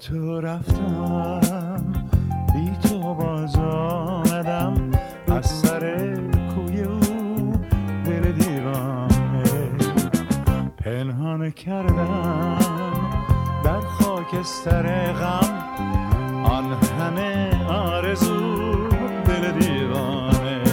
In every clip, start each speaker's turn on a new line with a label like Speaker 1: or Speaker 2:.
Speaker 1: تو رفتم بی تو باز آمدم از سر کوی او دل دیوانه پنهان کردم در خاکستر غم آن همه آرزو دل دیوانه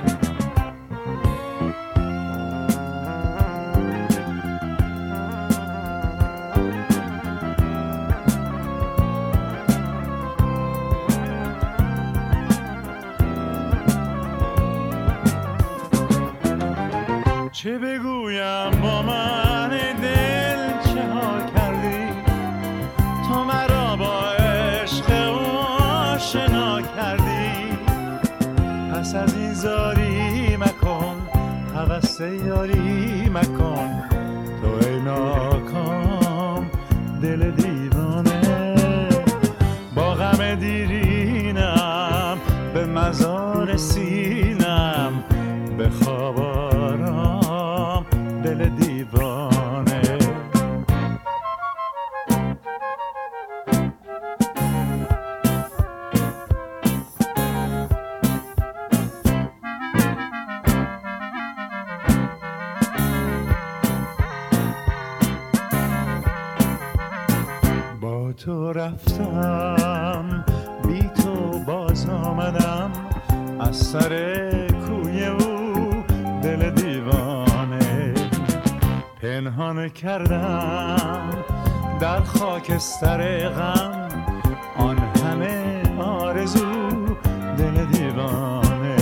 Speaker 1: چه بگویم با من دل چه ها کردی تو مرا با عشق آشنا کردی پس از این زاری مکن هوس یاری مکن تو ای ناکام دل دیوانه با غم دیرینم به مزار سینم به خواب آرام دل دیوانه با تو رفتم بی تو باز آمدم از سر کوی او دل دیوانه پنهان کردم در خاکستر غم آن همه آرزو دل دیوانه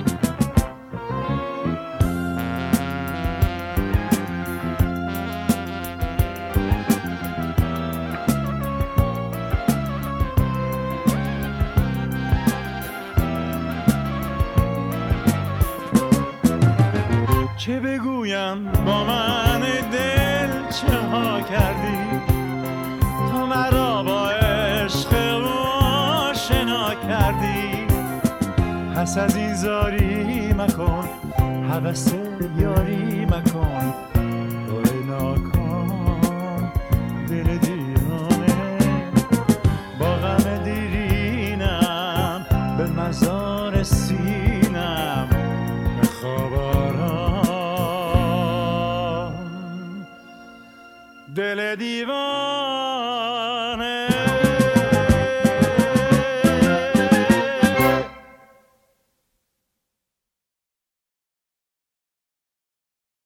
Speaker 1: چه بگویم با من دل چه ها کردی تو مرا با عشق آشنا کردی پس از این زاری مکن هوس یاری مکن تو ای ناکام دل دیوانه با غم دیرینم به مزار سینم به خواب آرام دل دیوانه